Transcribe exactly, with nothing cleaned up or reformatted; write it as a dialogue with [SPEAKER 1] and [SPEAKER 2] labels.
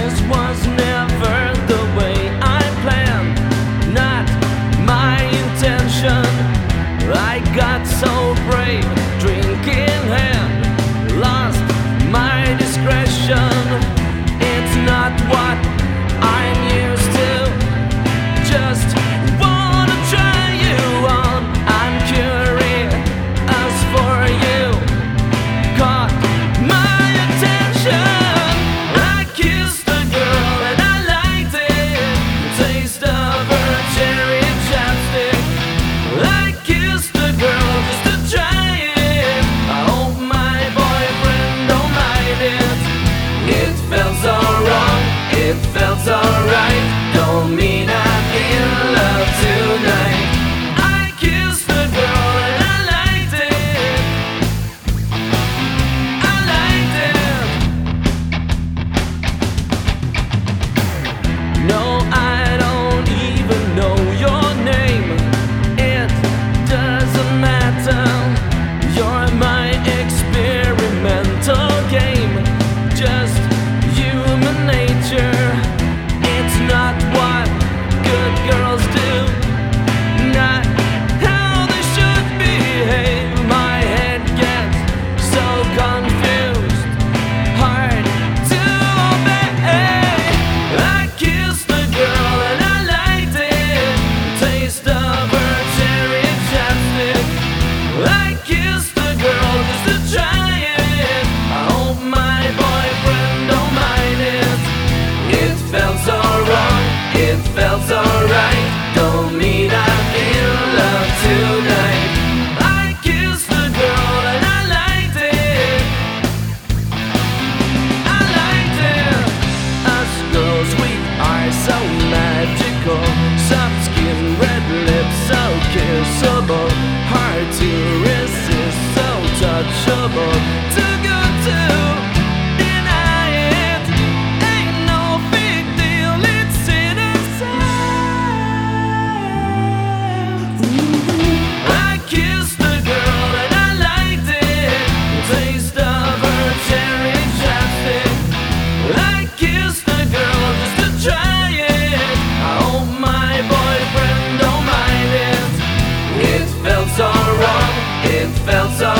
[SPEAKER 1] this was never the way I planned, not my intention. I got so brave, drink in hand, lost my discretion. It's not what I'm used to, just wanna try you on. I'm curious for you, caught my attention. I kissed a girl and I liked it, the taste of her cherry chapstick. I kissed a girl just to try it, I hope my boyfriend don't mind it. It felt so wrong, it felt so right, don't mean I'm in love tonight. I kissed a girl and I liked it, I liked it. No, I don't even know your name, it doesn't matter. You're my experimental game, just human nature. It's not what good girls do, not how they should behave. My head gets so confused, hard to obey. I kissed a girl and I liked it, the taste of her cherry chapstick. I kissed a girl just to try it, I hope my boyfriend don't mind it. It felt so wrong, it felt so right, don't mean I'm in love tonight. I kissed a girl and I liked it, I liked it. Us girls, we are so magical, soft skin, red lips, so kissable, hard to resist, so touchable, too good to deny it. Ain't no big deal, it's innocent. I kissed a girl and I liked it, the taste of her cherry chapstick. I kissed a girl just to try it, I hope my boyfriend don't mind it. It felt so wrong, it felt so